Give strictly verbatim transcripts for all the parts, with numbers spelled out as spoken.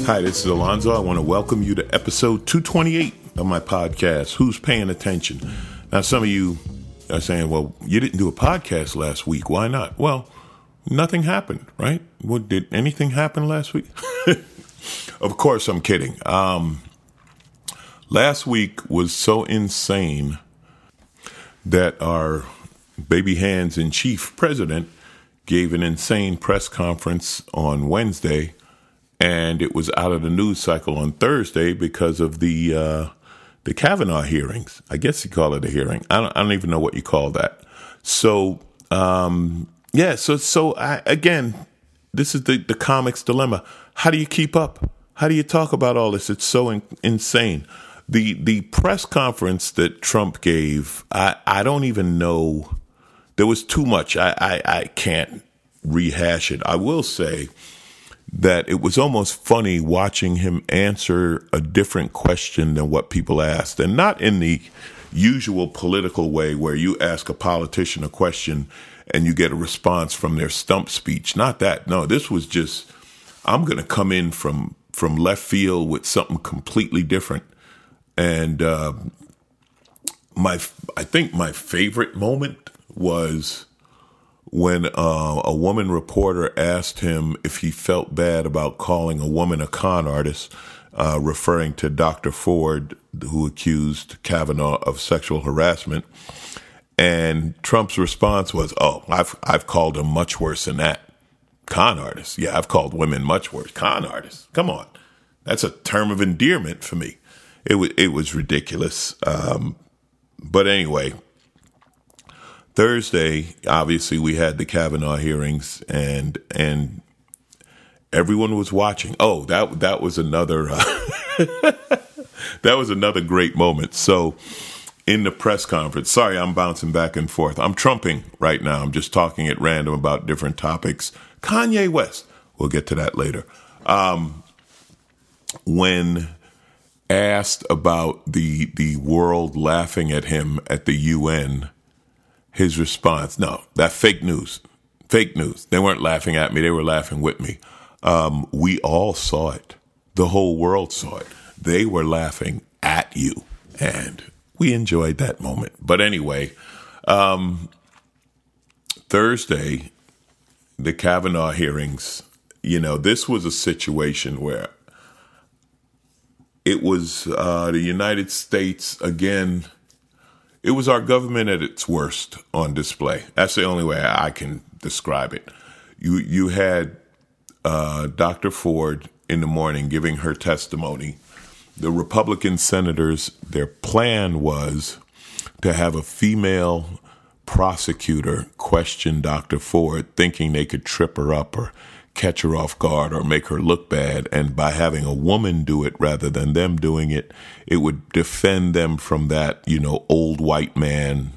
Hi, this is Alonzo. I want to welcome you to episode two twenty-eight of my podcast, Who's Paying Attention? Now, some of you are saying, well, you didn't do a podcast last week. Why not? Well, nothing happened, right? What, did anything happen last week? Of course, I'm kidding. Um, last week was so insane that our baby hands in chief president gave an insane press conference on Wednesday, and it was out of the news cycle on Thursday because of the uh, the Kavanaugh hearings. I guess you call it a hearing. I don't, I don't even know what you call that. So, um, yeah, so so I, again, this is the, the comics dilemma. How do you keep up? How do you talk about all this? It's so in, insane. The the press conference that Trump gave, I, I don't even know. There was too much. I, I, I can't rehash it. I will say that it was almost funny watching him answer a different question than what people asked. And not in the usual political way where you ask a politician a question and you get a response from their stump speech. Not that. No, this was just, I'm going to come in from, from left field with something completely different. And uh, my, I think my favorite moment was when uh, a woman reporter asked him if he felt bad about calling a woman a con artist, uh, referring to Doctor Ford, who accused Kavanaugh of sexual harassment. And Trump's response was, oh, I've I've called him much worse than that. Con artists. Yeah, I've called women much worse. Con artists. Come on. That's a term of endearment for me. It was, it was ridiculous. Um, but anyway, Thursday, obviously, we had the Kavanaugh hearings, and and everyone was watching. Oh, that that was another uh, that was another great moment. So, in the press conference, sorry, I'm bouncing back and forth. I'm trumping right now. I'm just talking at random about different topics. Kanye West, we'll get to that later. Um, when asked about the the world laughing at him at the U N. His response, no, that fake news, fake news. They weren't laughing at me. They were laughing with me. Um, we all saw it. The whole world saw it. They were laughing at you. And we enjoyed that moment. But anyway, um, Thursday, the Kavanaugh hearings, you know, this was a situation where it was uh, the United States, again, it was our government at its worst on display. That's the only way I can describe it. You you had uh, Doctor Ford in the morning giving her testimony. The Republican senators, their plan was to have a female prosecutor question Doctor Ford, thinking they could trip her up or catch her off guard or make her look bad. And by having a woman do it rather than them doing it, it would defend them from that, you know, old white man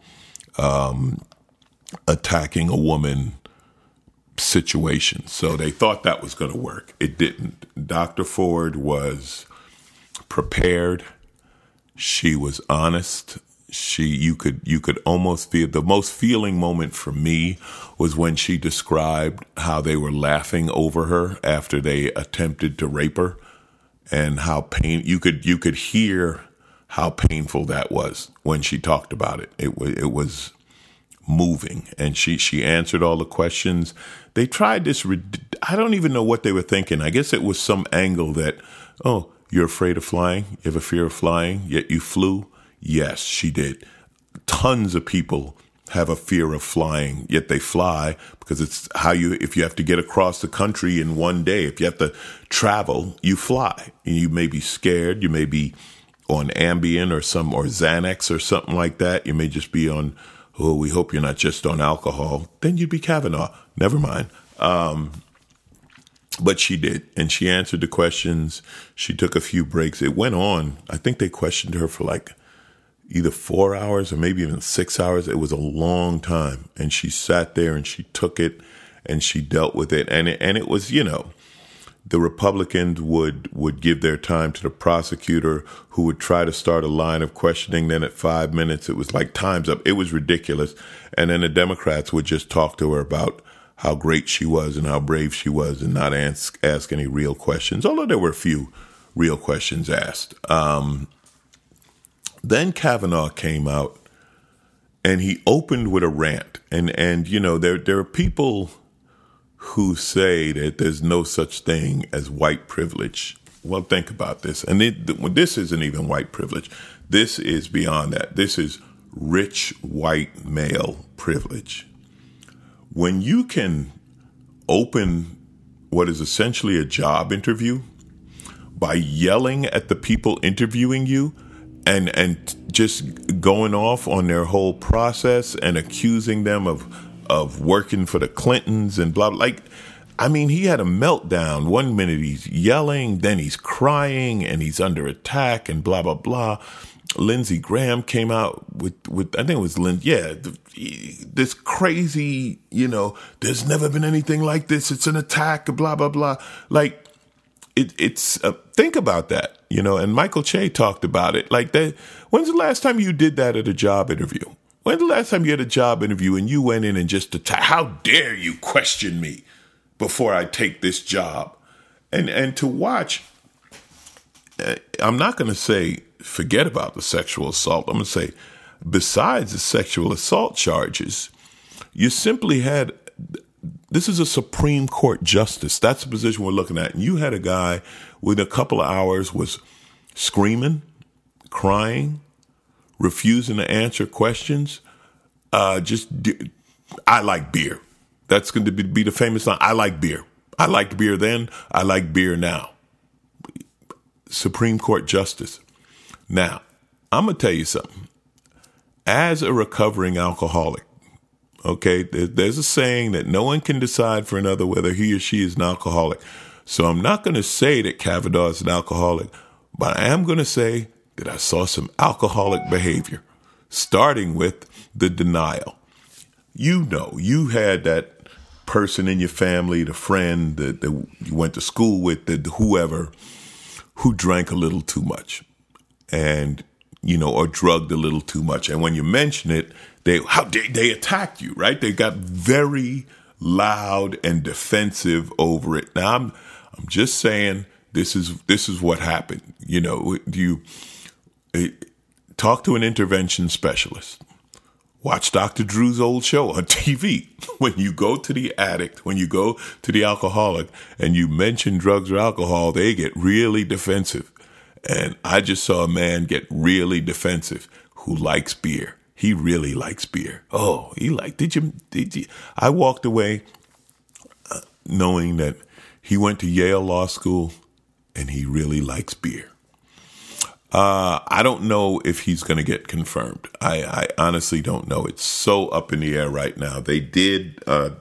um, attacking a woman situation. So they thought that was going to work. It didn't. Doctor Ford was prepared. She was honest. She, you could, you could almost feel the most feeling moment for me was when she described how they were laughing over her after they attempted to rape her, and how pain you could, you could hear how painful that was when she talked about it. It was, it was moving, and she, she answered all the questions. They tried this. I don't even know what they were thinking. I guess it was some angle that, oh, you're afraid of flying. You have a fear of flying, yet you flew. Yes, she did. Tons of people have a fear of flying, yet they fly because it's how you, if you have to get across the country in one day, if you have to travel, you fly. And you may be scared. You may be on Ambien or some, or Xanax or something like that. You may just be on, oh, we hope you're not just on alcohol. Then you'd be Kavanaugh. Never mind. Um, But she did, and she answered the questions. She took a few breaks. It went on. I think they questioned her for like either four hours or maybe even six hours. It was a long time. And she sat there and she took it and she dealt with it. And it, and it was, you know, the Republicans would, would give their time to the prosecutor, who would try to start a line of questioning. Then at five minutes, it was like time's up. It was ridiculous. And then the Democrats would just talk to her about how great she was and how brave she was and not ask, ask any real questions, although there were a few real questions asked. Um, then Kavanaugh came out and he opened with a rant. And, and you know, there, there are people who say that there's no such thing as white privilege. Well, think about this. And it, this isn't even white privilege. This is beyond that. This is rich white male privilege. When you can open what is essentially a job interview by yelling at the people interviewing you and and just going off on their whole process and accusing them of of working for the Clintons and blah, blah, like, I mean, he had a meltdown. One minute he's yelling, then he's crying and he's under attack and blah, blah, blah. Lindsey Graham came out with, with I think it was Lynn, yeah, this crazy, you know, there's never been anything like this. It's an attack, blah, blah, blah. Like, it, it's, uh, think about that, you know, and Michael Che talked about it. Like, that. When's the last time you did that at a job interview? When's the last time you had a job interview and you went in and just attacked, how dare you question me before I take this job? And, and to watch, I'm not going to say, forget about the sexual assault. I'm going to say, besides the sexual assault charges, you simply had, this is a Supreme Court justice. That's the position we're looking at. And you had a guy within a couple of hours was screaming, crying, refusing to answer questions. Uh, just, I like beer. That's going to be, be the famous line. I like beer. I liked beer then. I like beer now. Supreme Court justice. Now, I'm going to tell you something. As a recovering alcoholic, okay, there's a saying that no one can decide for another whether he or she is an alcoholic. So I'm not going to say that Kavanaugh is an alcoholic, but I am going to say that I saw some alcoholic behavior, starting with the denial. You know, you had that person in your family, the friend that, that you went to school with, the whoever, who drank a little too much. And, you know, or drugged a little too much. And when you mention it, they how they, they attacked you, right? They got very loud and defensive over it. Now, I'm I'm just saying this is this is what happened. You know, you it, talk to an intervention specialist. Watch Doctor Drew's old show on T V. When you go to the addict, when you go to the alcoholic, and you mention drugs or alcohol, they get really defensive. And I just saw a man get really defensive who likes beer. He really likes beer. Oh, he liked, did you, did you? I walked away uh, knowing that he went to Yale Law School and he really likes beer. Uh, I don't know if he's going to get confirmed. I, I honestly don't know. It's so up in the air right now. They did, uh,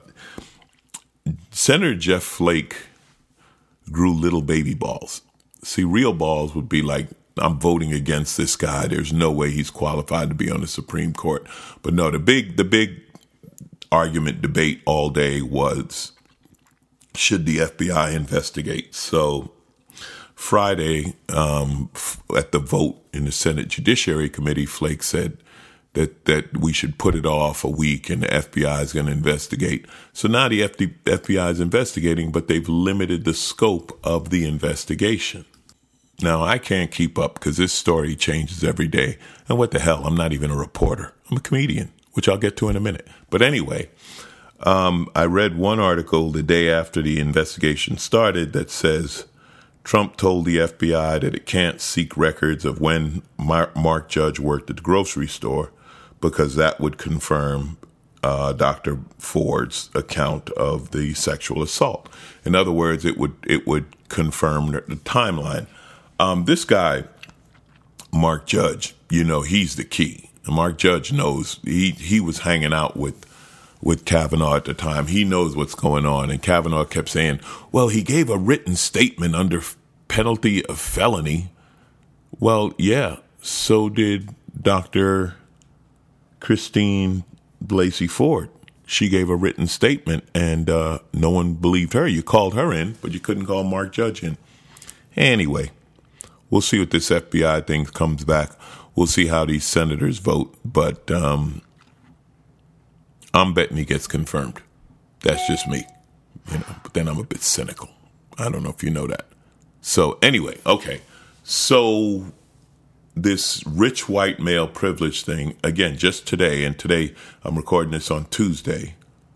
Senator Jeff Flake grew little baby balls. See, real balls would be like, I'm voting against this guy. There's no way he's qualified to be on the Supreme Court. But no, the big, the big argument debate all day was, should the F B I investigate? So Friday, um, at the vote in the Senate Judiciary Committee, Flake said that, that we should put it off a week and the F B I is going to investigate. So now the F B I is investigating, but they've limited the scope of the investigation. Now, I can't keep up because this story changes every day. And what the hell? I'm not even a reporter. I'm a comedian, which I'll get to in a minute. But anyway, um, I read one article the day after the investigation started that says Trump told the F B I that it can't seek records of when Mark Judge worked at the grocery store because that would confirm uh, Doctor Ford's account of the sexual assault. In other words, it would it would confirm the timeline. Um, this guy, Mark Judge, you know, he's the key. Mark Judge knows he, he was hanging out with with Kavanaugh at the time. He knows what's going on. And Kavanaugh kept saying, well, he gave a written statement under penalty of felony. Well, yeah, so did Doctor Christine Blasey Ford. She gave a written statement and uh, no one believed her. You called her in, but you couldn't call Mark Judge in. Anyway. We'll see what this F B I thing comes back. We'll see how these senators vote. But um, I'm betting he gets confirmed. That's just me, you know. But then I'm a bit cynical. I don't know if you know that. So anyway, okay. So this rich white male privilege thing, again, just today, and today I'm recording this on Tuesday,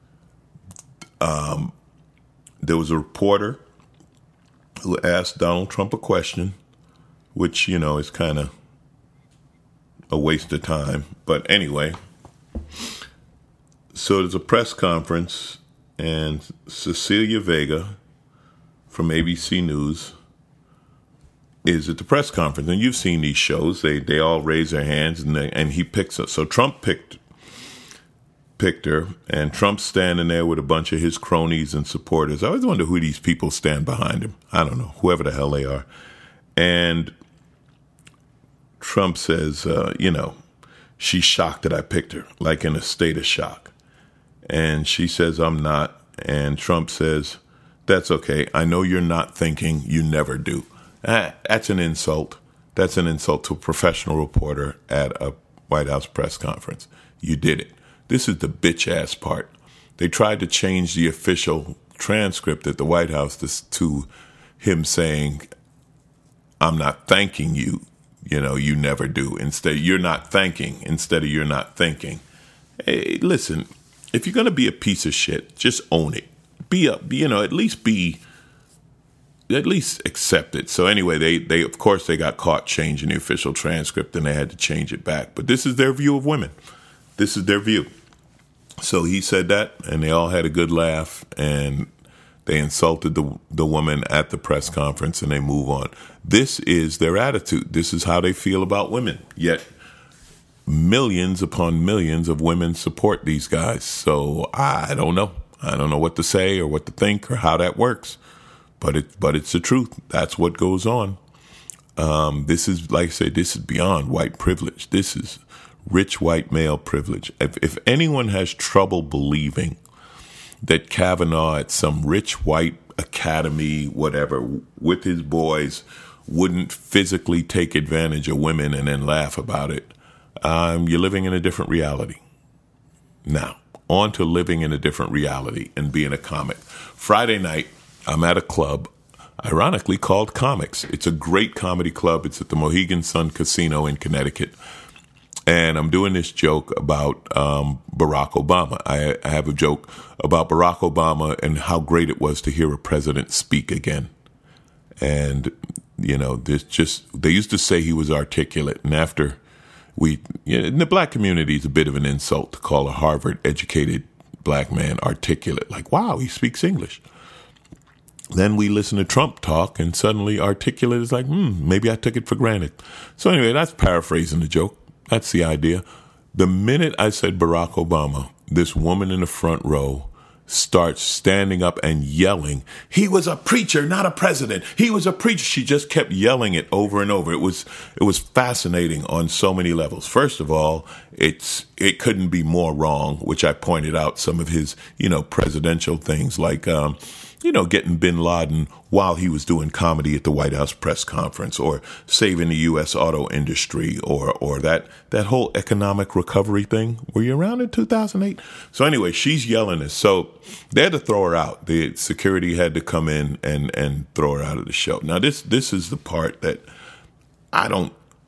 um, there was a reporter who asked Donald Trump a question, which, you know, is kind of a waste of time. But anyway, so there's a press conference, and Cecilia Vega from A B C News is at the press conference. And you've seen these shows. They they all raise their hands, and they, and he picks us. So Trump picked picked her, and Trump's standing there with a bunch of his cronies and supporters. I always wonder who these people stand behind him. I don't know, whoever the hell they are. And Trump says, uh, you know, she's shocked that I picked her, like in a state of shock. And she says, I'm not. And Trump says, that's okay. I know you're not thinking. You never do. Ah, that's an insult. That's an insult to a professional reporter at a White House press conference. You did it. This is the bitch-ass part. They tried to change the official transcript at the White House to, to him saying, I'm not thanking you. You know, you never do. Instead, you're not thanking instead of you're not thinking. Hey, listen, if you're going to be a piece of shit, just own it. Be a, you know, at least be, at least accept it. So anyway, they, they, of course, they got caught changing the official transcript and they had to change it back. But this is their view of women. This is their view. So he said that, and they all had a good laugh, and they insulted the the woman at the press conference, and they move on. This is their attitude. This is how they feel about women. Yet millions upon millions of women support these guys. So I don't know. I don't know what to say or what to think or how that works. But it but it's the truth. That's what goes on. Um, this is, like I say, this is beyond white privilege. This is rich white male privilege. If, if anyone has trouble believing that Kavanaugh at some rich white academy, whatever, with his boys wouldn't physically take advantage of women and then laugh about it, um, you're living in a different reality. Now, on to living in a different reality and being a comic. Friday night, I'm at a club, ironically called Comics. It's a great comedy club. It's at the Mohegan Sun Casino in Connecticut. And I'm doing this joke about um, Barack Obama. I, I have a joke about Barack Obama and how great it was to hear a president speak again. And, you know, there's just, they used to say he was articulate. And after we, you know, in the black community, it's a bit of an insult to call a Harvard educated black man articulate. Like, wow, he speaks English. Then we listen to Trump talk, and suddenly articulate is like, hmm, maybe I took it for granted. So anyway, that's paraphrasing the joke. That's the idea. The minute I said Barack Obama, this woman in the front row starts standing up and yelling, he was a preacher, not a president. He was a preacher. She just kept yelling it over and over. It was it was fascinating on so many levels. First of all, it's it couldn't be more wrong, which I pointed out some of his, you know, presidential things like, um, you know, getting bin Laden while he was doing comedy at the White House press conference, or saving the U S auto industry, or or that that whole economic recovery thing. Were you around in two thousand eight? So anyway, she's yelling this. So they had to throw her out. The security had to come in and, and throw her out of the show. Now, this this is the part that I don't.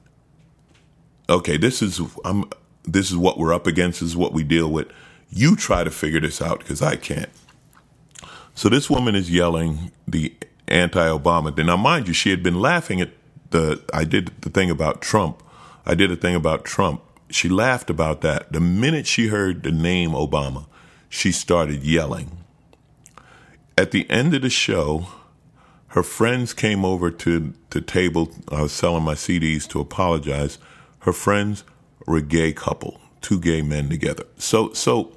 Okay, this is I'm. This is what we're up against. This is what we deal with. You try to figure this out, because I can't. So this woman is yelling the anti-Obama thing. Now, mind you, she had been laughing at the, I did the thing about Trump. I did a thing about Trump. She laughed about that. The minute she heard the name Obama, she started yelling. At the end of the show, her friends came over to the table. I was selling my C Ds to apologize. Her friends were a gay couple, two gay men together. So, so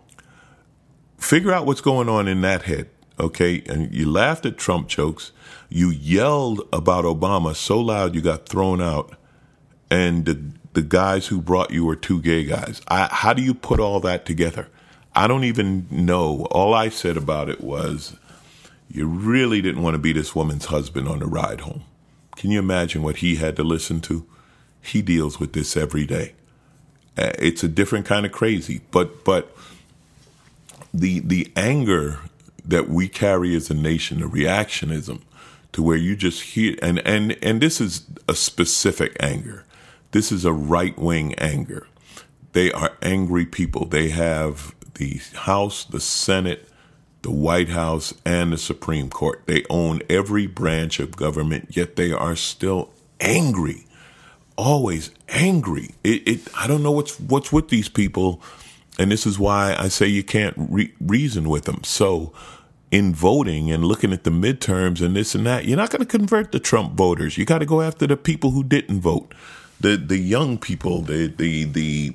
figure out what's going on in that head. Okay, and you laughed at Trump jokes. You yelled about Obama so loud you got thrown out, and the the guys who brought you were two gay guys. I, how do you put all that together? I don't even know. All I said about it was, you really didn't want to be this woman's husband on the ride home. Can you imagine what he had to listen to? He deals with this every day. It's a different kind of crazy, but but. the the anger that we carry as a nation, the reactionism, to where you just hear, and, and, and this is a specific anger. This is a right-wing anger. They are angry people. They have the House, the Senate, the White House, and the Supreme Court. They own every branch of government, yet they are still angry, always angry. It, it I don't know what's what's with these people, and this is why I say you can't re- reason with them. So in voting and looking at the midterms and this and that, you're not going to convert the Trump voters. You got to go after the people who didn't vote, the the young people, the the the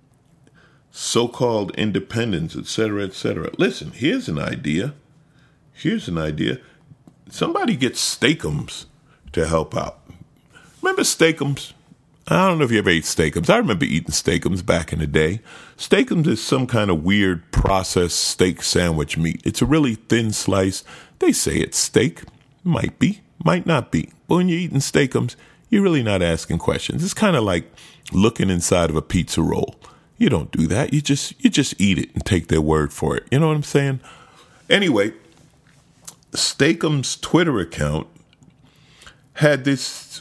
so-called independents, et cetera, et cetera. Listen, here's an idea. Here's an idea. Somebody get Steakums to help out. Remember Steakums? I don't know if you ever ate Steakums. I remember eating Steakums back in the day. Steakums is some kind of weird processed steak sandwich meat. It's a really thin slice. They say it's steak. Might be, might not be. But when you're eating Steakums, you're really not asking questions. It's kind of like looking inside of a pizza roll. You don't do that. You just you just eat it and take their word for it. You know what I'm saying? Anyway, Steakum's Twitter account had this,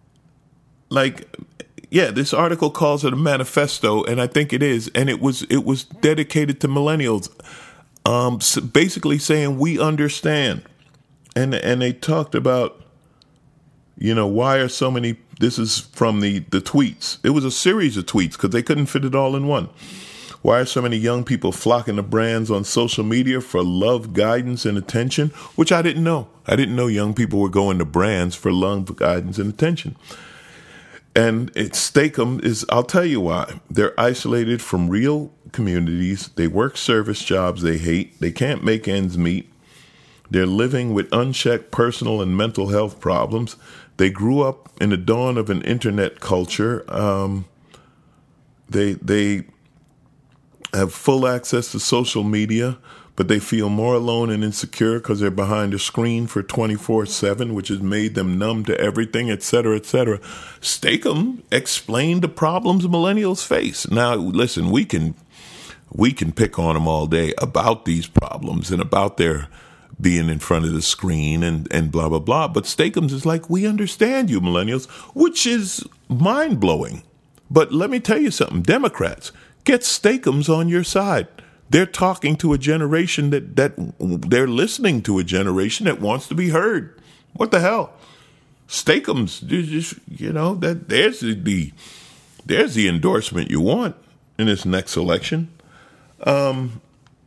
like, yeah, this article calls it a manifesto, and I think it is, and it was it was dedicated to millennials, um, basically saying we understand, and and they talked about, you know, why are so many. This is from the the tweets. It was a series of tweets because they couldn't fit it all in one. Why are so many young people flocking to brands on social media for love, guidance, and attention? Which I didn't know. I didn't know young people were going to brands for love, guidance, and attention. And it's Steakum is, I'll tell you why. They're isolated from real communities. They work service jobs they hate. They can't make ends meet. They're living with unchecked personal and mental health problems. They grew up in the dawn of an internet culture. Um, they they have full access to social media, but they feel more alone and insecure because they're behind a screen for twenty-four seven, which has made them numb to everything, et cetera, et cetera. Steakum explained the problems millennials face. Now, listen, we can we can pick on them all day about these problems and about their being in front of the screen and, and blah, blah, blah. But Steakums is like, we understand you millennials, which is mind-blowing. But let me tell you something. Democrats, get Steakums on your side. They're talking to a generation that, that they're listening to a generation that wants to be heard. What the hell? Steakums, just, you know, that there's the there's the endorsement you want in this next election. Um,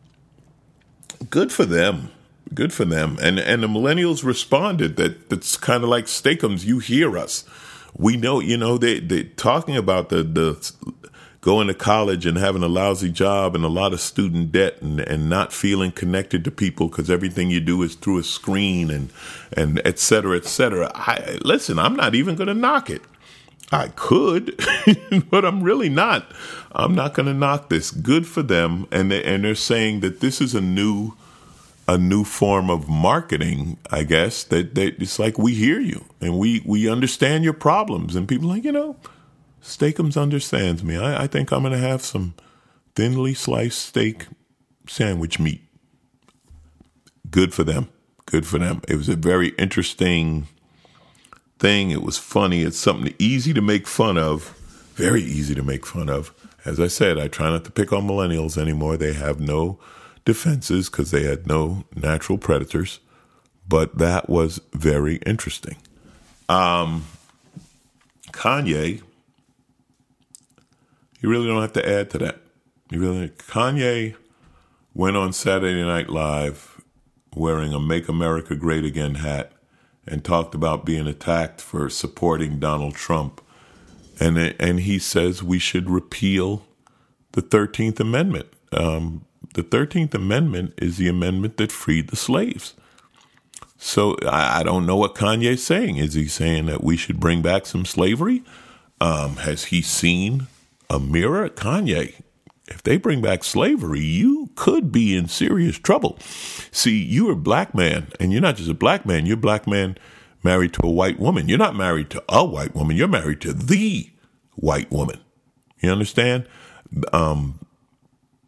good for them. Good for them. And and the millennials responded that that's kind of like Steakums, you hear us. We know, you know, they, they're talking about the, the going to college and having a lousy job and a lot of student debt and, and not feeling connected to people because everything you do is through a screen and, and et cetera, et cetera. I, listen, I'm not even going to knock it. I could, but I'm really not. I'm not going to knock this. Good for them. And, they, and they're saying that this is a new a new form of marketing, I guess, that, that it's like, we hear you and we, we understand your problems. And people are like, you know, Steakums understands me. I, I think I'm going to have some thinly sliced steak sandwich meat. Good for them. Good for them. It was a very interesting thing. It was funny. It's something easy to make fun of. Very easy to make fun of. As I said, I try not to pick on millennials anymore. They have no defenses because they had no natural predators, but that was very interesting. Um, Kanye, you really don't have to add to that. You really, Kanye went on Saturday Night Live wearing a Make America Great Again hat and talked about being attacked for supporting Donald Trump. And, and he says we should repeal the thirteenth Amendment. Um, The thirteenth Amendment is the amendment that freed the slaves. So I, I don't know what Kanye's saying. Is he saying that we should bring back some slavery? Um, has he seen a mirror? Kanye, if they bring back slavery, you could be in serious trouble. See, you're a black man, and you're not just a black man. You're a black man married to a white woman. You're not married to a white woman. You're married to the white woman. You understand? Um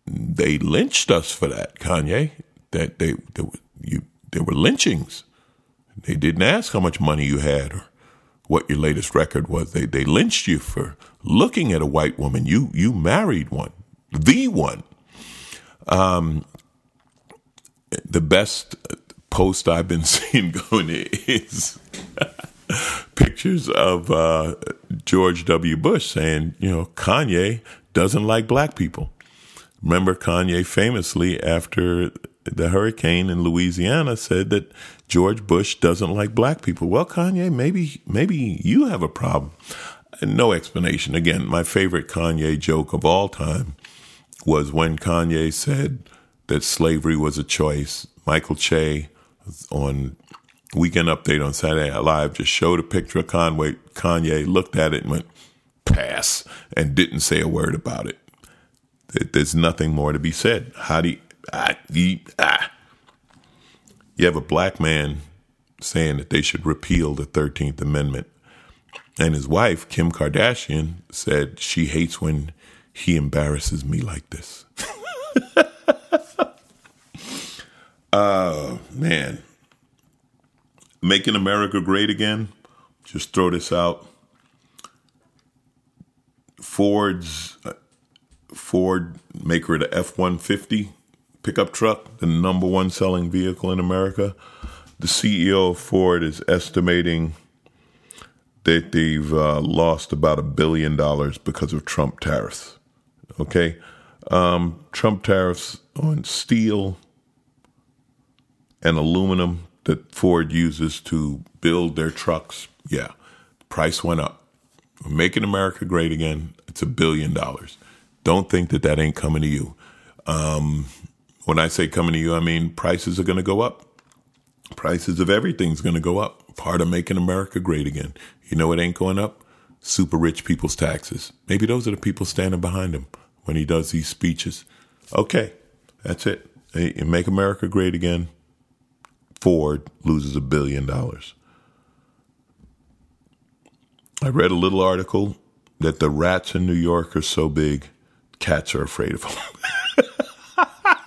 they lynched us for that, Kanye. That they, they you there were lynchings. They didn't ask how much money you had or what your latest record was. They they lynched you for looking at a white woman. You you married one, the one. Um, the best post I've been seeing going is pictures of uh, George W. Bush saying, you know, Kanye doesn't like black people. Remember, Kanye famously, after the hurricane in Louisiana, said that George Bush doesn't like black people. Well, Kanye, maybe maybe you have a problem. No explanation. Again, my favorite Kanye joke of all time was when Kanye said that slavery was a choice. Michael Che on Weekend Update on Saturday Night Live just showed a picture of Conway. Kanye looked at it and went, pass, and didn't say a word about it. There's nothing more to be said. How do you, ah, you, ah. you have a black man saying that they should repeal the thirteenth Amendment. And his wife, Kim Kardashian, said she hates when he embarrasses me like this. Oh, man. Making America Great Again. Just throw this out. Ford's uh, Ford, maker of the F one fifty pickup truck, the number one selling vehicle in America. The C E O of Ford is estimating that they've uh, lost about a billion dollars because of Trump tariffs. Okay? Um, Trump tariffs on steel and aluminum that Ford uses to build their trucks. Yeah, price went up. Making America Great Again, it's a billion dollars. Don't think that that ain't coming to you. Um, when I say coming to you, I mean prices are going to go up. Prices of everything's going to go up. Part of making America great again. You know what ain't going up? Super rich people's taxes. Maybe those are the people standing behind him when he does these speeches. Okay, that's it. Hey, make America great again. Ford loses a billion dollars. I read a little article that the rats in New York are so big, cats are afraid of them.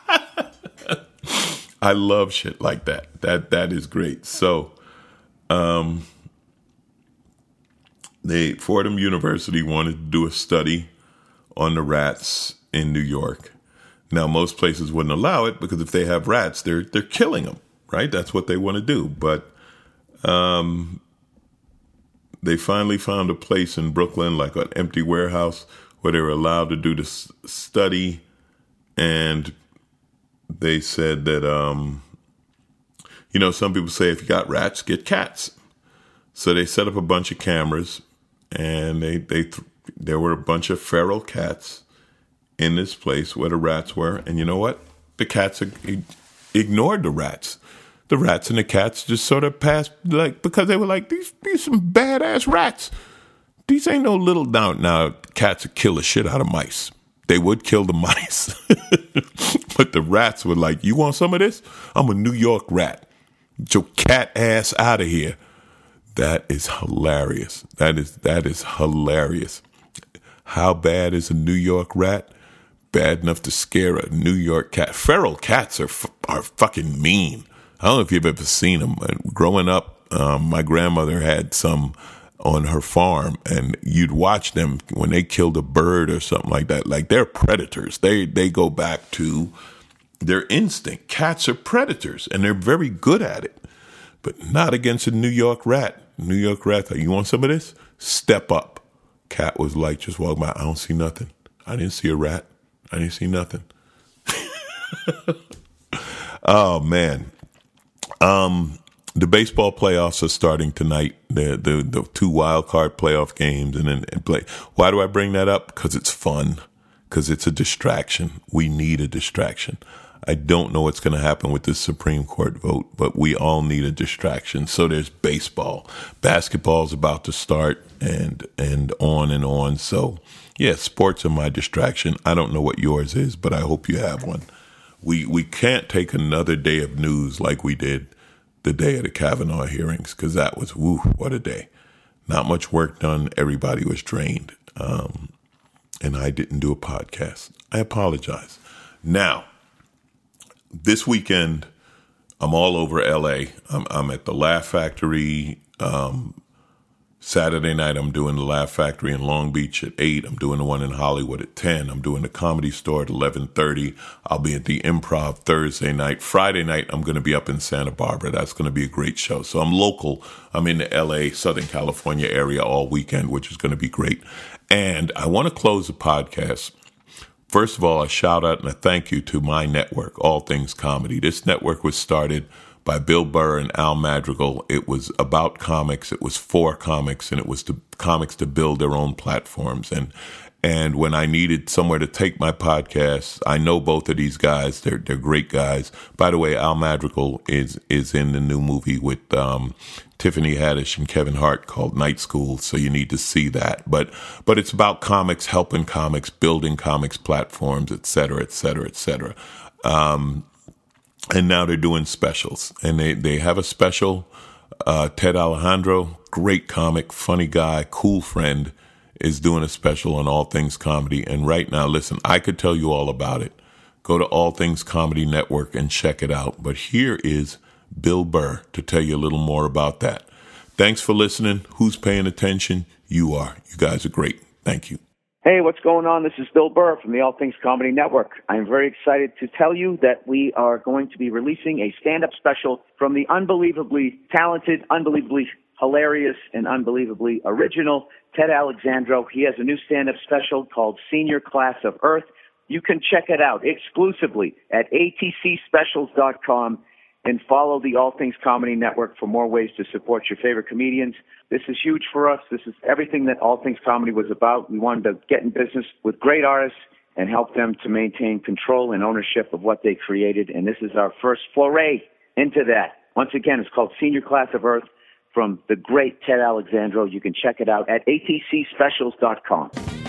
I love shit like that. That that is great. So, um, they Fordham University wanted to do a study on the rats in New York. Now, most places wouldn't allow it because if they have rats, they're they're killing them, right? That's what they want to do. But um, they finally found a place in Brooklyn, like an empty warehouse, where they were allowed to do this study, and they said that, um, you know, some people say if you got rats, get cats. So they set up a bunch of cameras, and they they th- there were a bunch of feral cats in this place where the rats were. And you know what? The cats ig- ignored the rats. The rats and the cats just sort of passed, like, because they were like, these these some badass rats. These ain't no little, now, now cats would kill the shit out of mice. They would kill the mice. But the rats were like, you want some of this? I'm a New York rat. Get your cat ass out of here. That is hilarious. That is that is hilarious. How bad is a New York rat? Bad enough to scare a New York cat. Feral cats are are fucking mean. I don't know if you've ever seen them. Growing up, um, my grandmother had some on her farm, and you'd watch them when they killed a bird or something like that. Like, they're predators. They they go back to their instinct. Cats are predators, and they're very good at it, but not against a New York rat. New York rat, like, you want some of this? Step up. Cat was like, just walk by. I don't see nothing. I didn't see a rat. I didn't see nothing. Oh, man. Um, the baseball playoffs are starting tonight. The the the two wild card playoff games, and then and play. Why do I bring that up? Because it's fun. Because it's a distraction. We need a distraction. I don't know what's going to happen with this Supreme Court vote, but we all need a distraction. So there's baseball. Basketball's about to start, and and on and on. So yeah, sports are my distraction. I don't know what yours is, but I hope you have one. We we can't take another day of news like we did the day of the Kavanaugh hearings, because that was, woo, what a day. Not much work done. Everybody was drained. Um, and I didn't do a podcast. I apologize. Now, this weekend, I'm all over L A. I'm, I'm at the Laugh Factory. Um, Saturday night, I'm doing the Laugh Factory in Long Beach at eight. I'm doing the one in Hollywood at ten. I'm doing the Comedy Store at eleven thirty. I'll be at the Improv Thursday night. Friday night, I'm going to be up in Santa Barbara. That's going to be a great show. So I'm local. I'm in the L A, Southern California area all weekend, which is going to be great. And I want to close the podcast. First of all, a shout out and a thank you to my network, All Things Comedy. This network was started by Bill Burr and Al Madrigal. It was about comics. It was for comics, and it was to comics to build their own platforms. And and when I needed somewhere to take my podcast, I know both of these guys. They're they're great guys. By the way, Al Madrigal is is in the new movie with um, Tiffany Haddish and Kevin Hart called Night School, so you need to see that. But but it's about comics, helping comics, building comics platforms, et cetera, et cetera, et cetera. Um, And now they're doing specials. And they, they have a special. Uh, Ted Alejandro, great comic, funny guy, cool friend, is doing a special on All Things Comedy. And right now, listen, I could tell you all about it. Go to All Things Comedy Network and check it out. But here is Bill Burr to tell you a little more about that. Thanks for listening. Who's paying attention? You are. You guys are great. Thank you. Hey, what's going on? This is Bill Burr from the All Things Comedy Network. I'm very excited to tell you that we are going to be releasing a stand-up special from the unbelievably talented, unbelievably hilarious, and unbelievably original Ted Alexandro. He has a new stand-up special called Senior Class of Earth. You can check it out exclusively at A T C specials dot com and follow the All Things Comedy Network for more ways to support your favorite comedians. This is huge for us. This is everything that All Things Comedy was about. We wanted to get in business with great artists and help them to maintain control and ownership of what they created. And this is our first foray into that. Once again, it's called Senior Class of Earth from the great Ted Alexandro. You can check it out at A T C specials dot com.